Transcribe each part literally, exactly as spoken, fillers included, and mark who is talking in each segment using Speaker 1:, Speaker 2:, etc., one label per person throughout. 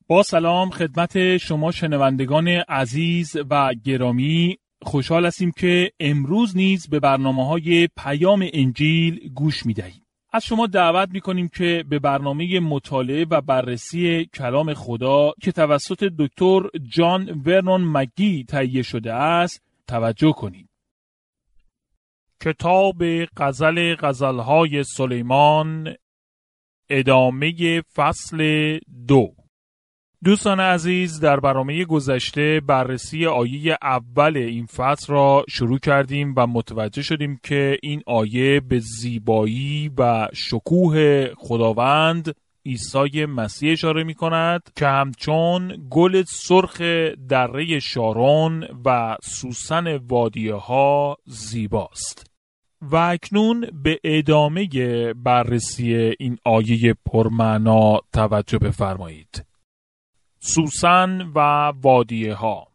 Speaker 1: با سلام خدمت شما شنوندگان عزیز و گرامی، خوشحال هستیم که امروز نیز به برنامه‌های پیام انجیل گوش می‌دهید. از شما دعوت می‌کنیم که به برنامه مطالعه و بررسی کلام خدا که توسط دکتر جان ورنون مگی تهیه شده است توجه کنید. کتاب غزل غزل‌های سلیمان، ادامه فصل دو. دوستان عزیز، در برنامه گذشته بررسی آیه اول این فصل را شروع کردیم و متوجه شدیم که این آیه به زیبایی و شکوه خداوند عیسی مسیح اشاره می کند که همچون گل سرخ دره شارون و سوسن وادیه ها زیباست. و اکنون به ادامه بررسی این آیه پرمعنا توجه بفرمایید. سوسن و وادیه ها.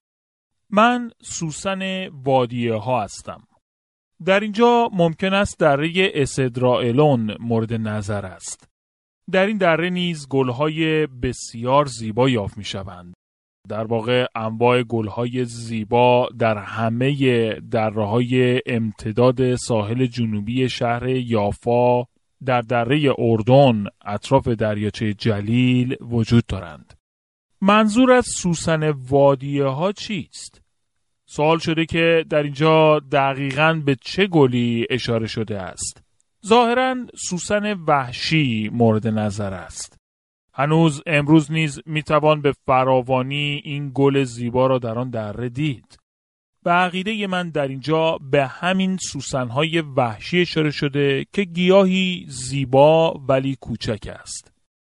Speaker 1: من سوسن وادیه ها هستم. در اینجا ممکن است دره اسدرائیلون مورد نظر است. در این دره نیز گلهای بسیار زیبا یافت می شوند. در واقع انواع گلهای زیبا در همه دره‌های امتداد ساحل جنوبی شهر یافا در دره اردن اطراف دریاچه جلیل وجود دارند. منظور از سوسن وادیه ها چیست؟ سوال شده که در اینجا دقیقاً به چه گلی اشاره شده است. ظاهراً سوسن وحشی مورد نظر است. هنوز امروز نیز میتوان به فراوانی این گل زیبا را در آن دره دید. به عقیده من در اینجا به همین سوسن‌های وحشی اشاره شده که گیاهی زیبا ولی کوچک است.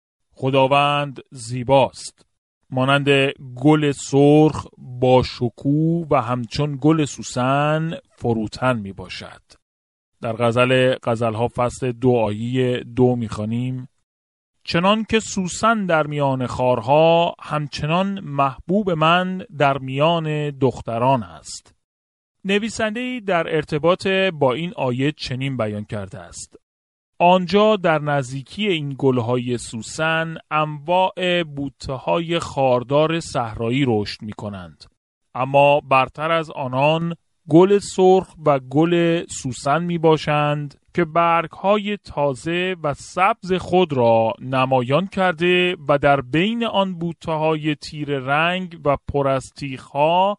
Speaker 1: خداوند زیباست. مانند گل سرخ با شکوه و همچون گل سوسن فروتن می باشد. در غزل غزلها فصل دو آیه دو می خوانیم: چنان که سوسن در میان خارها، همچنان محبوب من در میان دختران است. نویسنده‌ای در ارتباط با این آیه چنین بیان کرده است: آنجا در نزدیکی این گلهای سوسن انواع بوته‌های خاردار صحرایی رشد می‌کنند، اما برتر از آنان گل سرخ و گل سوسن میباشند که برگ‌های تازه و سبز خود را نمایان کرده و در بین آن بوته‌های تیره رنگ و پر از تیغ‌ها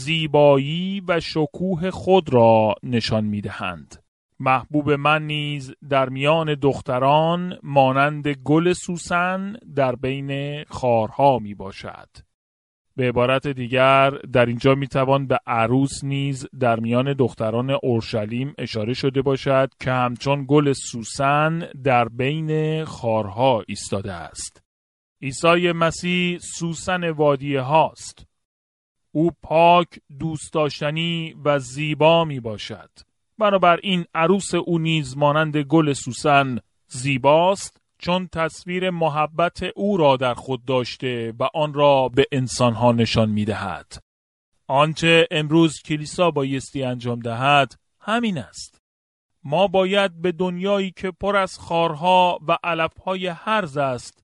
Speaker 1: زیبایی و شکوه خود را نشان می‌دهند. محبوب من نیز در میان دختران مانند گل سوسن در بین خارها می باشد. به عبارت دیگر در اینجا می توان به عروس نیز در میان دختران اورشلیم اشاره شده باشد که همچون گل سوسن در بین خارها ایستاده است. عیسی مسیح سوسن وادیه هاست. او پاک، دوست داشتنی و زیبا می باشد. بنابراین عروس او نیز مانند گل سوسن زیباست، چون تصویر محبت او را در خود داشته و آن را به انسانها نشان می دهد. آنچه امروز کلیسا بایستی انجام دهد همین است. ما باید به دنیایی که پر از خارها و علفهای هرز است،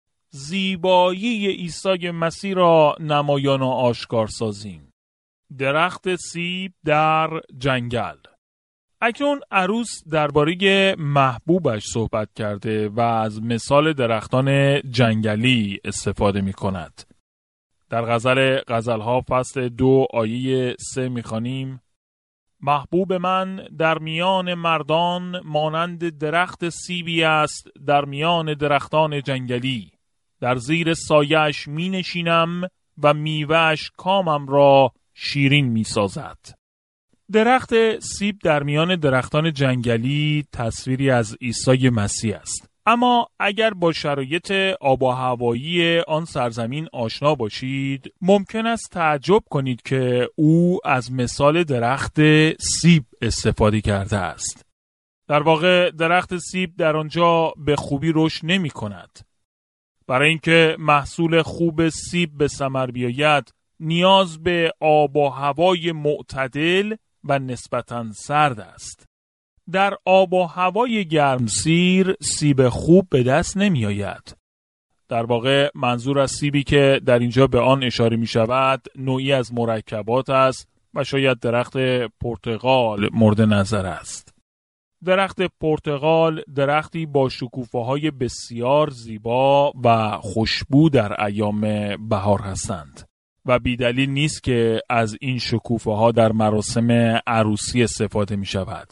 Speaker 1: زیبایی عیسی مسیح را نمایان و آشکار سازیم. درخت سیب در جنگل. اکنون عروس درباره محبوبش صحبت کرده و از مثال درختان جنگلی استفاده می کند. در غزل غزلها فصل دو آیه سه می خوانیم: محبوب من در میان مردان مانند درخت سیبی است در میان درختان جنگلی. در زیر سایه‌اش می نشینم و میوه‌اش کامم را شیرین می سازد. درخت سیب در میان درختان جنگلی تصویری از عیسی مسیح است. اما اگر با شرایط آب و هوایی آن سرزمین آشنا باشید، ممکن است تعجب کنید که او از مثال درخت سیب استفاده کرده است. در واقع درخت سیب در آنجا به خوبی رشد نمی کند. برای اینکه محصول خوب سیب به ثمر بیاید، نیاز به آب و هوای معتدل و نسبتاً سرد است. در آب و هوای گرمسیر سیب خوب به دست نمی آید. در واقع منظور از سیبی که در اینجا به آن اشاره می شود نوعی از مرکبات است و شاید درخت پرتقال مورد نظر است. درخت پرتقال درختی با شکوفه‌های بسیار زیبا و خوشبو در ایام بهار هستند و بیدلیل نیست که از این شکوفه‌ها در مراسم عروسی استفاده می شود.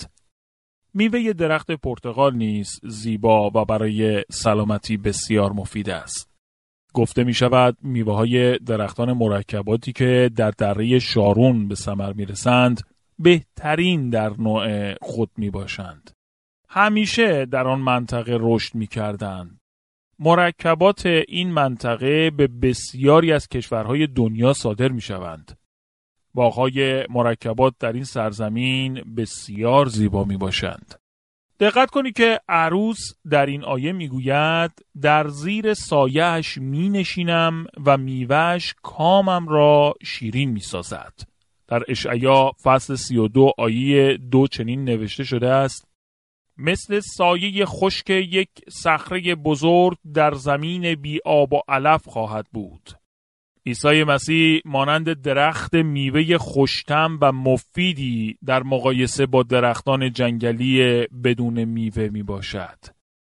Speaker 1: میوه درخت پرتقال نیز زیبا و برای سلامتی بسیار مفید است. گفته می شود میوه های درختان مرکباتی که در دره شارون به ثمر می رسند بهترین در نوع خود می باشند. همیشه در آن منطقه رشد می کردند. مرکبات این منطقه به بسیاری از کشورهای دنیا صادر می شوند. باغ‌های مرکبات در این سرزمین بسیار زیبا می باشند. دقت کنید که عروس در این آیه می گوید در زیر سایه‌اش می نشینم و میوه‌اش کامم را شیرین می سازد. در اشعیا فصل سی و دو آیه دو چنین نوشته شده است: مثل سایه خشک یک صخره بزرگ در زمین بی آب و علف خواهد بود. عیسی مسیح مانند درخت میوه خوش‌طعم و مفیدی در مقایسه با درختان جنگلی بدون میوه می باشد.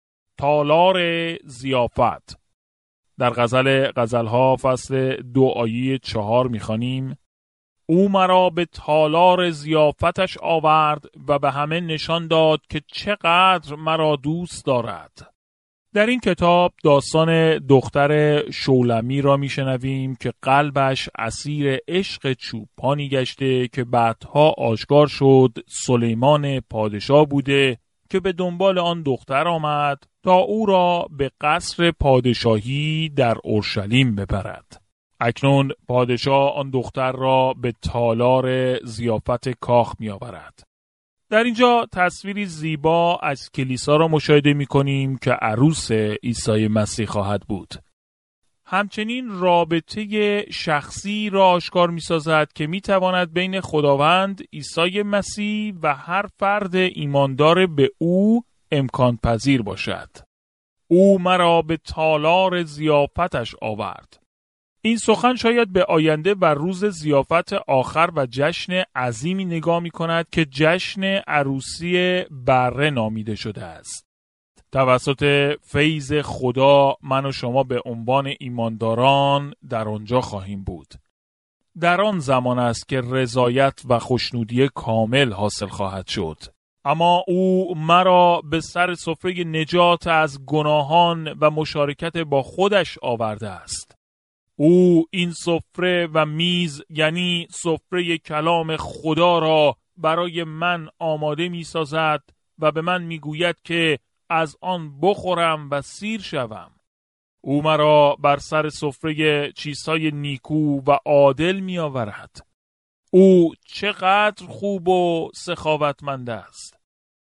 Speaker 1: تالار ضیافت. در غزل غزلها فصل دو آیه چهار می خوانیم: او مرا به تالار ضیافتش آورد و به همه نشان داد که چقدر مرا دوست دارد. در این کتاب داستان دختر شولمی را میشنویم که قلبش اسیر عشق چوپانی گشته که بعدها آشکار شد سلیمان پادشاه بوده که به دنبال آن دختر آمد تا او را به قصر پادشاهی در اورشلیم ببرد. اکنون پادشاه آن دختر را به تالار ضیافت کاخ می آورد. در اینجا تصویری زیبا از کلیسا را مشاهده می کنیم که عروس عیسی مسیح خواهد بود. همچنین رابطه شخصی را آشکار می سازد که می تواند بین خداوند عیسی مسیح و هر فرد ایماندار به او امکان پذیر باشد. او مرا به تالار ضیافتش آورد. این سخن شاید به آینده و روز ضیافت آخر و جشن عظیمی نگاه می کند که جشن عروسی بره نامیده شده است. توسط فیض خدا من و شما به عنوان ایمانداران در آنجا خواهیم بود. در آن زمان است که رضایت و خوشنودی کامل حاصل خواهد شد. اما او مرا به سر سفره نجات از گناهان و مشارکت با خودش آورده است. او این سفره و میز یعنی سفره کلام خدا را برای من آماده می سازد و به من می گوید که از آن بخورم و سیر شوم. او مرا بر سر سفره چیزهای نیکو و عادل می آورد. او چقدر خوب و سخاوتمند است.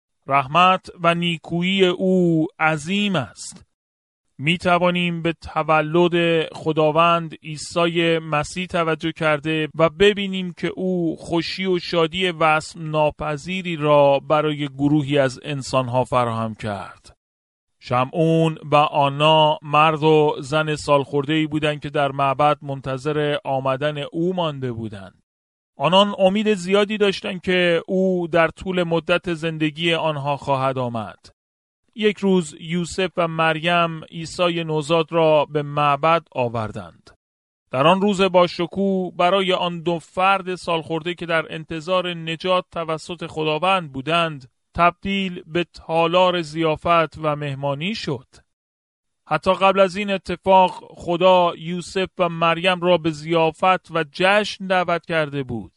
Speaker 1: رحمت و نیکویی او عظیم است. می توانیم به تولد خداوند عیسی مسیح توجه کرده و ببینیم که او خوشی و شادی وصف ناپذیری را برای گروهی از انسانها فراهم کرد. شمعون و آنا مرد و زن سالخورده‌ای بودند که در معبد منتظر آمدن او مانده بودند. آنان امید زیادی داشتند که او در طول مدت زندگی آنها خواهد آمد. یک روز یوسف و مریم عیسی نوزاد را به معبد آوردند. در آن روز با شکوه برای آن دو فرد سالخورده که در انتظار نجات توسط خداوند بودند تبدیل به تالار ضیافت و مهمانی شد. حتی قبل از این اتفاق خدا یوسف و مریم را به ضیافت و جشن دعوت کرده بود.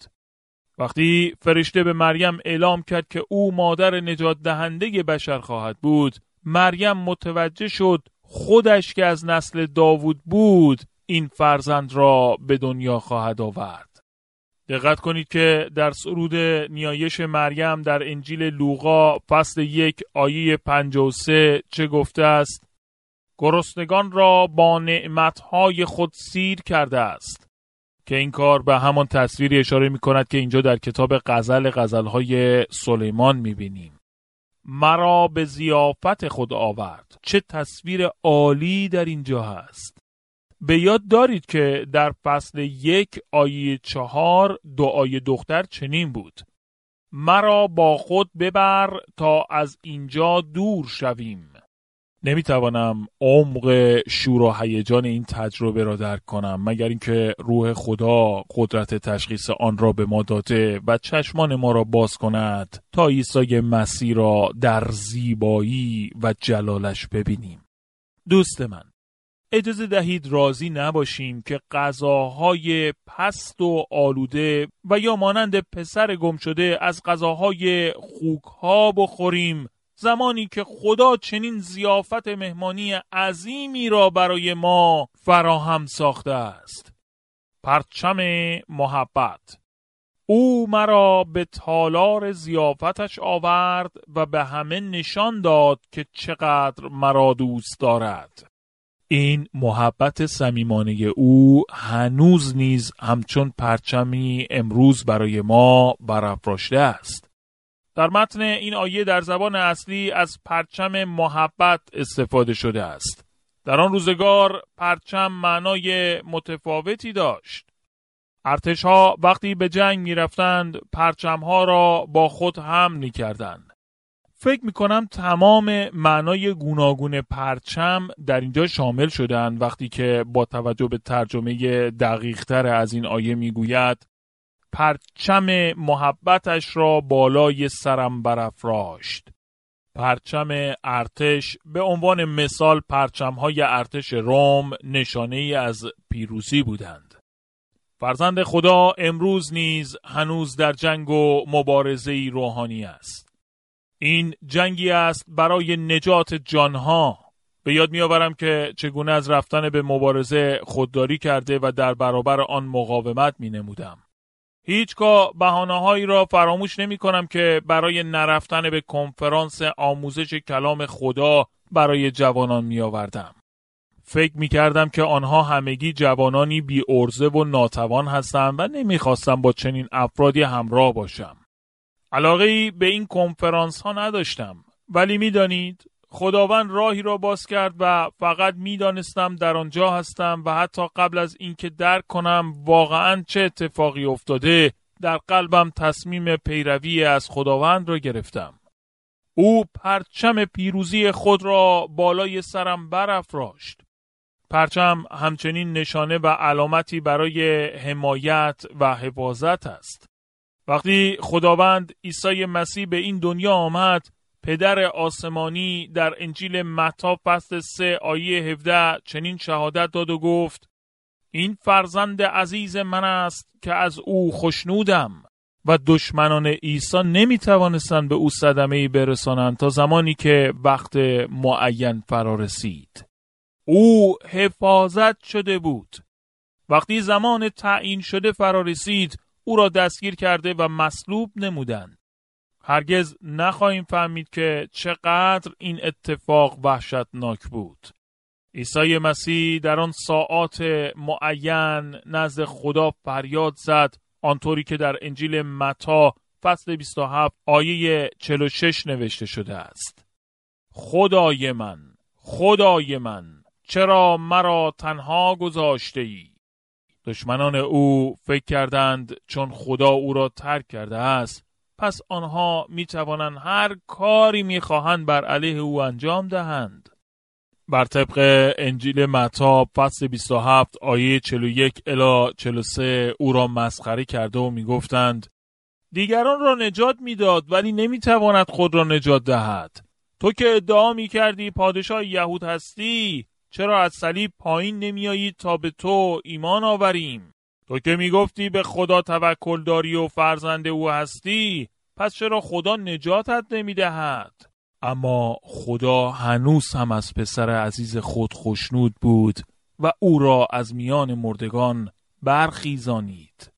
Speaker 1: وقتی فرشته به مریم اعلام کرد که او مادر نجات دهنده بشر خواهد بود، مریم متوجه شد خودش که از نسل داوود بود این فرزند را به دنیا خواهد آورد. دقت کنید که در سرود نیایش مریم در انجیل لوقا فصل یک آیه پنجاه و سه چه گفته است؟ گرسنگان را با نعمتهای خود سیر کرده است. که این کار به همان تصویری اشاره می کند که اینجا در کتاب غزل غزلهای سلیمان می بینیم. مرا به ضیافت خود آورد. چه تصویر عالی در اینجا هست. به یاد دارید که در فصل یک آیه چهار دعای دختر چنین بود: مرا با خود ببر تا از اینجا دور شویم. نمیتوانم عمق شور و هیجان این تجربه را درک کنم مگر اینکه روح خدا قدرت تشخیص آن را به ما داده و چشمان ما را باز کند تا عیسی مسیح را در زیبایی و جلالش ببینیم. دوست من، اجازه دهید راضی نباشیم که غذاهای پست و آلوده و یا مانند پسر گم شده از غذاهای خوک‌ها بخوریم، زمانی که خدا چنین ضیافت مهمانی عظیمی را برای ما فراهم ساخته است. پرچم محبت. او مرا به تالار ضیافتش آورد و به همه نشان داد که چقدر مرا دوست دارد. این محبت صمیمانه او هنوز نیز همچون پرچمی امروز برای ما برافراشته است. در متن این آیه در زبان اصلی از پرچم محبت استفاده شده است. در آن روزگار پرچم معنای متفاوتی داشت. ارتش‌ها وقتی به جنگ می رفتند پرچم‌ها را با خود حمل می کردند. فکر می کنم تمام معنای گوناگون پرچم در اینجا شامل شدند وقتی که با توجه به ترجمه دقیق‌تر از این آیه می گوید پرچم محبتش را بالای سرم برافراشت. پرچم ارتش به عنوان مثال پرچم‌های ارتش روم نشانه‌ای از پیروزی بودند. فرزند خدا امروز نیز هنوز در جنگ و مبارزه‌ای روحانی است. این جنگی است برای نجات جانها. به یاد می‌آورم که چگونه از رفتن به مبارزه خودداری کرده و در برابر آن مقاومت می‌نمودم. هیچگاه بهانه‌هایی را فراموش نمی‌کنم که برای نرفتن به کنفرانس آموزش کلام خدا برای جوانان می‌آوردم. فکر می‌کردم که آنها همگی جوانانی بی عرضه و ناتوان هستند و نمی‌خواستم با چنین افرادی همراه باشم. علاقه‌ای به این کنفرانس ها نداشتم، ولی می‌دانید خداوند راهی را باز کرد و فقط می‌دانستم در آنجا هستم و حتی قبل از اینکه درک کنم واقعاً چه اتفاقی افتاده در قلبم تصمیم پیروی از خداوند را گرفتم. او پرچم پیروزی خود را بالای سرم برافراشت. پرچم همچنین نشانه و علامتی برای حمایت و حفاظت است. وقتی خداوند عیسی مسیح به این دنیا آمد، پدر آسمانی در انجیل متی فصل سه آیه هفده چنین شهادت داد و گفت: این فرزند عزیز من است که از او خوشنودم. و دشمنان عیسی نمی توانستند به او صدمه‌ای برسانند تا زمانی که وقت معین فرا رسید. او حفاظت شده بود. وقتی زمان تعیین شده فرا رسید، او را دستگیر کرده و مصلوب نمودند. هرگز نخواهیم فهمید که چقدر این اتفاق وحشتناک بود. عیسی مسیح در آن ساعات معین نزد خدا فریاد زد، آنطوری که در انجیل متی فصل بیست و هفت آیه چهل و شش نوشته شده است: خدای من، خدای من، چرا مرا تنها گذاشته ای؟ دشمنان او فکر کردند چون خدا او را ترک کرده است، پس آنها می توانند هر کاری می خواهند بر علیه او انجام دهند. بر طبق انجیل متی فصل بیست و هفت آیه چهل و یک الی چهل و سه او را مسخره کرده و می گفتند: دیگران را نجات می داد ولی نمی تواند خود را نجات دهد. تو که ادعا می کردی پادشاه یهود هستی، چرا از صلیب پایین نمی آیی تا به تو ایمان آوریم؟ تو که می گفتی به خدا توکل داری و فرزند او هستی، پس چرا خدا نجاتت نمی دهد؟ اما خدا هنوز هم از پسر عزیز خود خوشنود بود و او را از میان مردگان برخیزانید.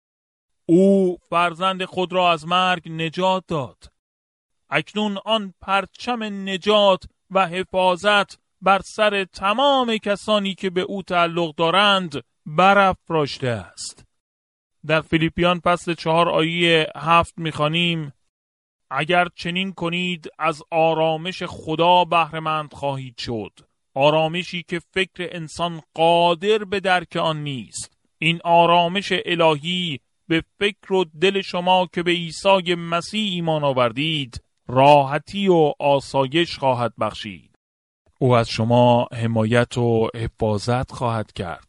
Speaker 1: او فرزند خود را از مرگ نجات داد. اکنون آن پرچم نجات و حفاظت بر سر تمام کسانی که به او تعلق دارند برافراشته است. در فیلیپیان فصل چهار آیه هفت می‌خوانیم: اگر چنین کنید از آرامش خدا بهره مند خواهید شد، آرامشی که فکر انسان قادر به درک آن نیست. این آرامش الهی به فکر و دل شما که به عیسی مسیح ایمان آوردید راحتی و آسایش خواهد بخشید. او از شما حمایت و حفاظت خواهد کرد.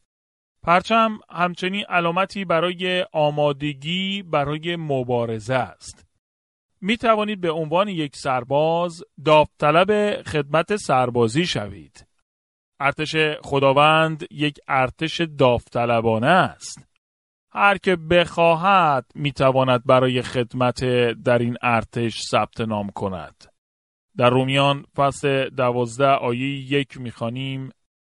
Speaker 1: پرچم همچنین علامتی برای آمادگی برای مبارزه است. می توانید به عنوان یک سرباز داوطلب خدمت سربازی شوید. ارتش خداوند یک ارتش داوطلبانه است. هر که بخواهد می تواند برای خدمت در این ارتش ثبت نام کند. در رومیان فصل دوازده آیه یک می خوانیم: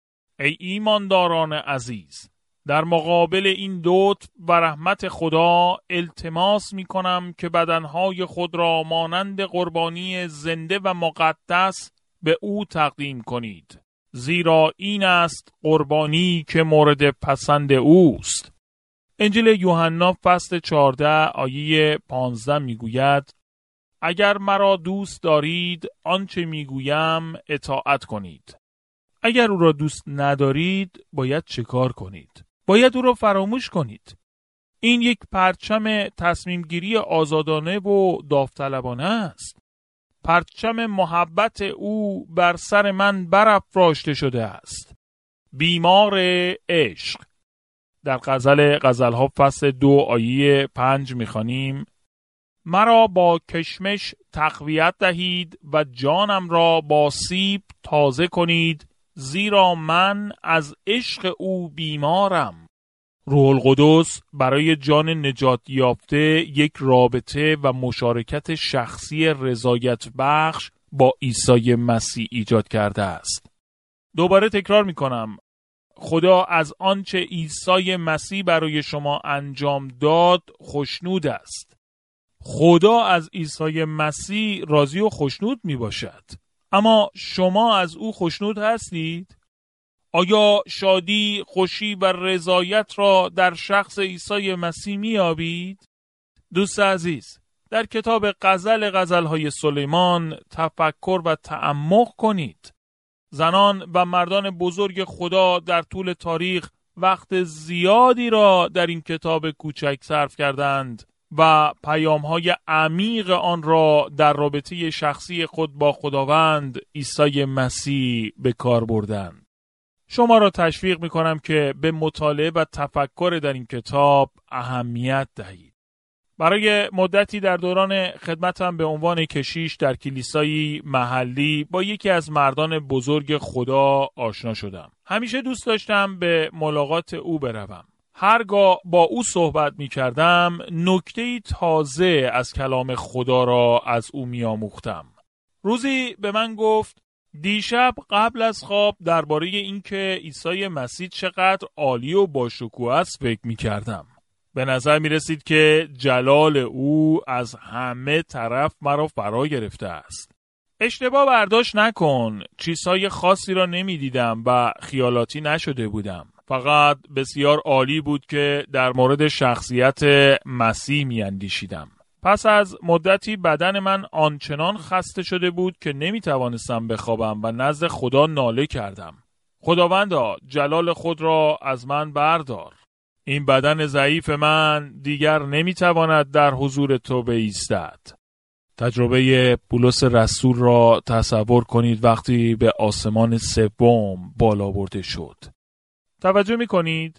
Speaker 1: ای ایمانداران عزیز، در مقابل این لطف و رحمت خدا التماس می کنم که بدنهای خود را مانند قربانی زنده و مقدس به او تقدیم کنید، زیرا این است قربانی که مورد پسند اوست. انجیل یوحنا فصل چهارده آیه پانزده می گوید: اگر مرا دوست دارید آنچه می گویم اطاعت کنید. اگر او را دوست ندارید باید چه کار کنید؟ باید او را فراموش کنید. این یک پرچم تصمیم گیری آزادانه و داوطلبانه است. پرچم محبت او بر سر من برافراشته شده است. بیمار عشق. در غزل غزلها فصل دو آیه پنج می‌خوانیم: مرا با کشمش تقویت دهید و جانم را با سیب تازه کنید، زیرا من از عشق او بیمارم. روح القدس برای جان نجات یافته یک رابطه و مشارکت شخصی رضایت بخش با عیسی مسیح ایجاد کرده است. دوباره تکرار می کنم، خدا از آنچه عیسی مسیح برای شما انجام داد خوشنود است. خدا از عیسی مسیح راضی و خوشنود می باشد. اما شما از او خوشنود هستید؟ آیا شادی، خوشی و رضایت را در شخص عیسی مسیح می‌یابید؟ دوست عزیز، در کتاب غزل غزل‌های سلیمان تفکر و تعمق کنید. زنان و مردان بزرگ خدا در طول تاریخ وقت زیادی را در این کتاب کوچک صرف کردند و پیام‌های عمیق آن را در رابطه شخصی خود با خداوند عیسی مسیح به کار بردند. شما را تشویق می کنم که به مطالعه و تفکر در این کتاب اهمیت دهید. برای مدتی در دوران خدمتم به عنوان کشیش در کلیسایی محلی با یکی از مردان بزرگ خدا آشنا شدم. همیشه دوست داشتم به ملاقات او بروم. هرگاه با او صحبت می کردم نکته‌ای تازه از کلام خدا را از او می آموختم. روزی به من گفت: دیشب قبل از خواب درباره اینکه عیسی مسیح چقدر عالی و باشکوه است فکر می کردم. به نظر می رسید که جلال او از همه طرف مرا فرا گرفته است. اشتباه برداشت نکن، چیزهای خاصی را نمی دیدم و خیالاتی نشده بودم. فقط بسیار عالی بود که در مورد شخصیت مسیح می اندیشیدم. پس از مدتی بدن من آنچنان خسته شده بود که نمی توانستم بخوابم و نزد خدا ناله کردم: خداوندا، جلال خود را از من بردار. این بدن ضعیف من دیگر نمی تواند در حضور تو بایستد. تجربه پولس رسول را تصور کنید وقتی به آسمان سوم بالا برده شد. توجه می کنید؟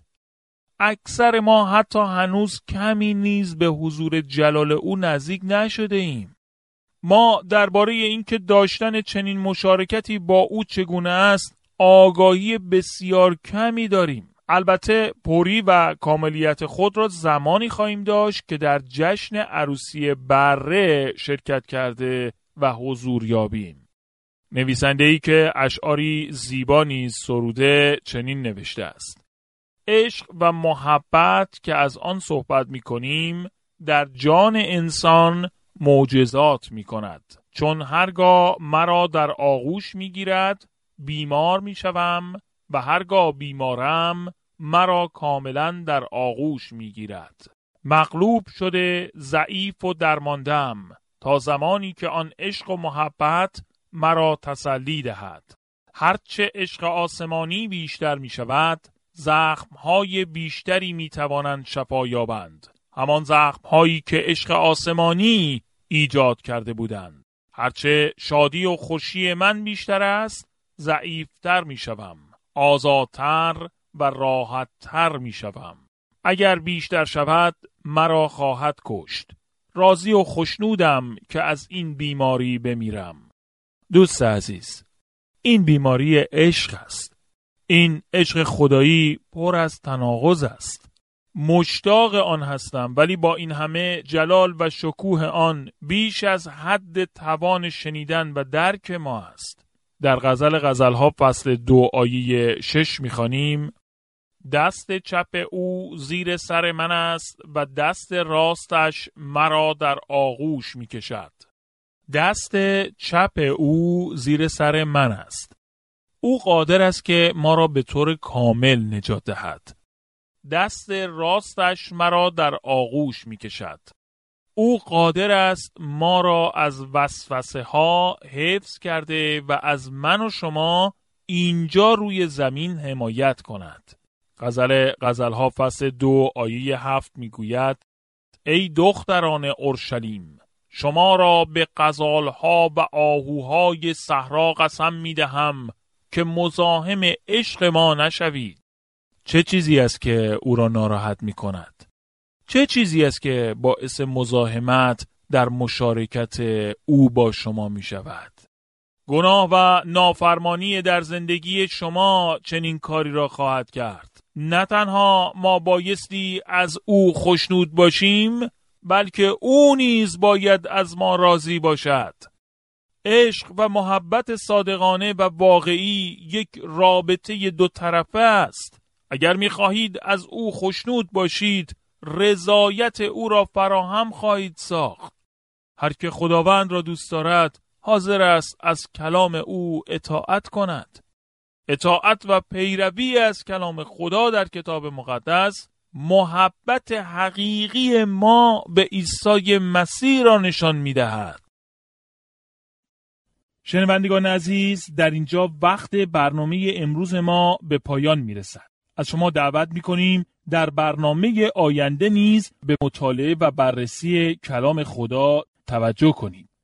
Speaker 1: اکثر ما حتی هنوز کمی نیز به حضور جلال او نزدیک نشده ایم. ما درباره اینکه داشتن چنین مشارکتی با او چگونه است آگاهی بسیار کمی داریم. البته پوری و کاملیت خود را زمانی خواهیم داشت که در جشن عروسی بره شرکت کرده و حضور یابیم. نویسنده‌ای که اشعاری زیبا نیز سروده چنین نوشته است: عشق و محبت که از آن صحبت می کنیم در جان انسان معجزات می کند، چون هرگاه مرا در آغوش می گیرد بیمار می شوم و هرگاه بیمارم مرا کاملا در آغوش می گیرد. مغلوب شده ضعیف و درماندم تا زمانی که آن عشق و محبت مرا تسلی دهد. هرچه عشق آسمانی بیشتر می شود، زخمهای بیشتری می توانند شفا یابند. همان زخمهایی که عشق آسمانی ایجاد کرده بودند. هرچه شادی و خوشی من بیشتر است، ضعیفتر می شوم. آزادتر و راحتتر می شوم. اگر بیشتر شود مرا خواهد کشت. راضی و خوشنودم که از این بیماری بمیرم. دوست عزیز، این بیماری عشق است. این عشق خدایی پر از تناقض است. مشتاق آن هستم، ولی با این همه جلال و شکوه آن بیش از حد توان شنیدن و درک ما است. در غزل غزلها فصل دو آیه شش می‌خوانیم: دست چپ او زیر سر من است و دست راستش مرا در آغوش می کشد. دست چپ او زیر سر من است. او قادر است که ما را به طور کامل نجات دهد. دست راستش مرا در آغوش می کشد. او قادر است ما را از وسوسه ها حفظ کرده و از من و شما اینجا روی زمین حمایت کند. غزل غزلها فصل دو آیه هفت میگوید: ای دختران اورشلیم، شما را به غزالها و آهوهای صحرا قسم میدهم که مزاحم عشق ما نشوید. چه چیزی است که او را ناراحت میکند؟ چه چیزی است که باعث مزاحمت در مشارکت او با شما میشود؟ گناه و نافرمانی در زندگی شما چنین کاری را خواهد کرد. نه تنها ما بایستی از او خوشنود باشیم، بلکه او نیز باید از ما راضی باشد. عشق و محبت صادقانه و واقعی یک رابطه دو طرفه است. اگر می‌خواهید از او خوشنود باشید، رضایت او را فراهم خواهید ساخت. هر که خداوند را دوست دارد، حاضر است از کلام او اطاعت کند. اطاعت و پیروی از کلام خدا در کتاب مقدس محبت حقیقی ما به عیسی مسیح را نشان می‌دهد. شنوندگان عزیز، در اینجا وقت برنامه امروز ما به پایان میرسد. از شما دعوت می‌کنیم در برنامه آینده نیز به مطالعه و بررسی کلام خدا توجه کنید.